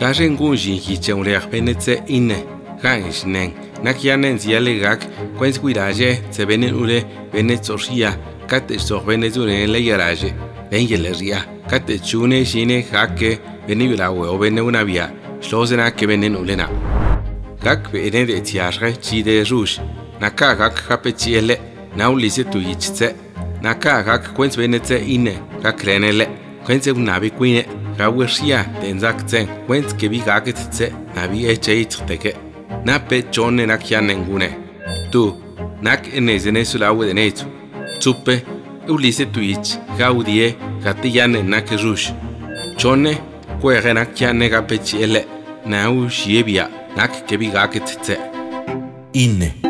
Gajen gunji hichen ule benetse inne. Ganjnen. Nakianen ziale gak. Kwens guiraje se benen ule benetsoria. Kate so benezune le yaraje. Bengeleria. Kate chune shine hake benibulawe o bene una via. Slosena ke benen ulena. Gak benen de tiare chide rouge. Naka gak kapetiele. Naulise tu yichse. Naka gak kwens benetse inne. Gak renele. Kwens unabi quine. Gawersia tenzakten kwens ke bigagetse nabi echeiteke. Nape chone nakianengune. Tu nak enezene sulawe denetu. Tsupe ulise tuich gaudie gatiyane nak rush. Chone kwere nakiane gapechiele. Nau shiebia nak ke bigagetse. Inne.